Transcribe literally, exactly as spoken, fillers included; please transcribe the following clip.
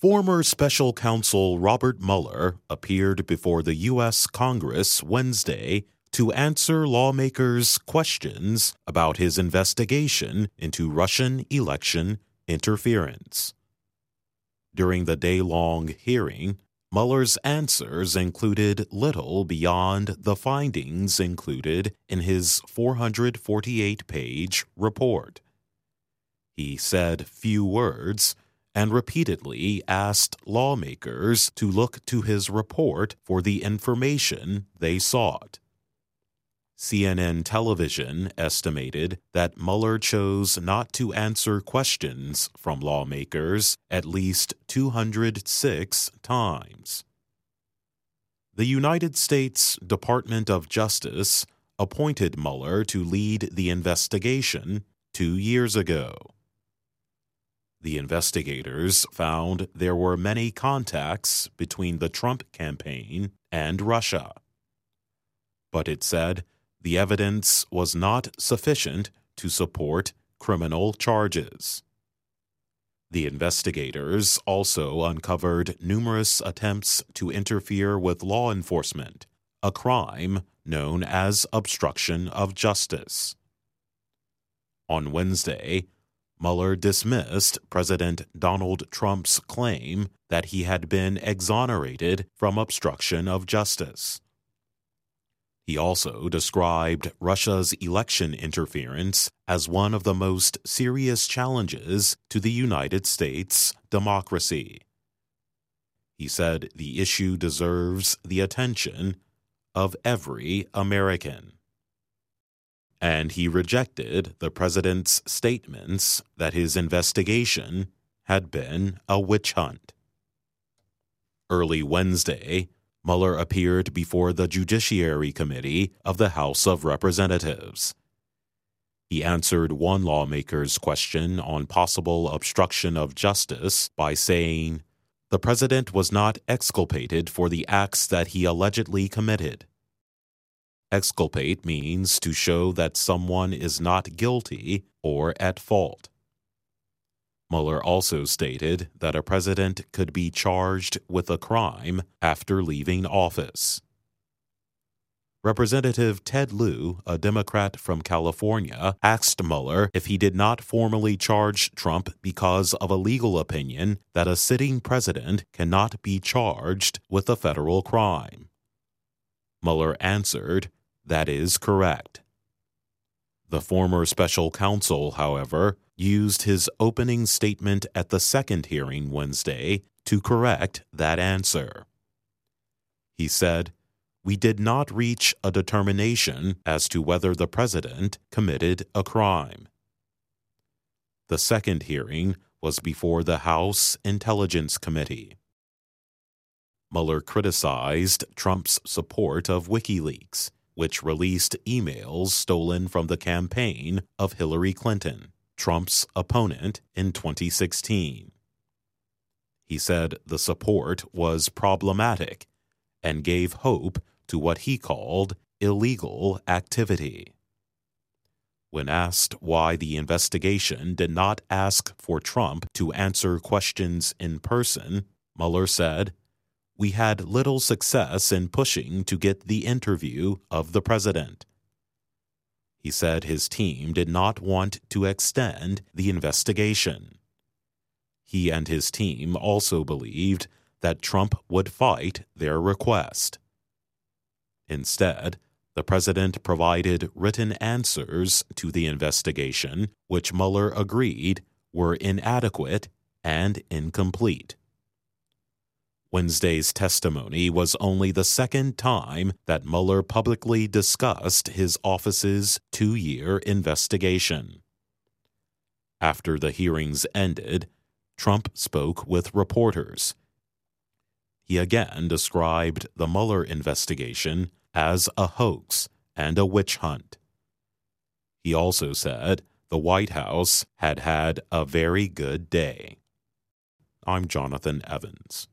Former Special Counsel Robert Mueller appeared before the U S Congress Wednesday to answer lawmakers' questions about his investigation into Russian election interference. During the day-long hearing, Mueller's answers included little beyond the findings included in his four hundred forty-eight page report. He said few words and repeatedly asked lawmakers to look to his report for the information they sought. C N N Television estimated that Mueller chose not to answer questions from lawmakers at least two hundred six times. The United States Department of Justice appointed Mueller to lead the investigation two years ago. The investigators found there were many contacts between the Trump campaign and Russia. But it said the evidence was not sufficient to support criminal charges. The investigators also uncovered numerous attempts to interfere with law enforcement, a crime known as obstruction of justice. On Wednesday, Mueller dismissed President Donald Trump's claim that he had been exonerated from obstruction of justice. He also described Russia's election interference as one of the most serious challenges to the United States democracy. He said the issue deserves the attention of every American. And he rejected the president's statements that his investigation had been a witch hunt. Early Wednesday, Mueller appeared before the Judiciary Committee of the House of Representatives. He answered one lawmaker's question on possible obstruction of justice by saying, "The president was not exculpated for the acts that he allegedly committed." Exculpate means to show that someone is not guilty or at fault. Mueller also stated that a president could be charged with a crime after leaving office. Representative Ted Lieu, a Democrat from California, asked Mueller if he did not formally charge Trump because of a legal opinion that a sitting president cannot be charged with a federal crime. Mueller answered, "That is correct." The former special counsel, however, used his opening statement at the second hearing Wednesday to correct that answer. He said, "We did not reach a determination as to whether the president committed a crime." The second hearing was before the House Intelligence Committee. Mueller criticized Trump's support of WikiLeaks, which released emails stolen from the campaign of Hillary Clinton, Trump's opponent in twenty sixteen. He said the support was problematic and gave hope to what he called illegal activity. When asked why the investigation did not ask for Trump to answer questions in person, Mueller said, "We had little success in pushing to get the interview of the president." He said his team did not want to extend the investigation. He and his team also believed that Trump would fight their request. Instead, the president provided written answers to the investigation, which Mueller agreed were inadequate and incomplete. Wednesday's testimony was only the second time that Mueller publicly discussed his office's two-year investigation. After the hearings ended, Trump spoke with reporters. He again described the Mueller investigation as a hoax and a witch hunt. He also said the White House had had a very good day. I'm Jonathan Evans.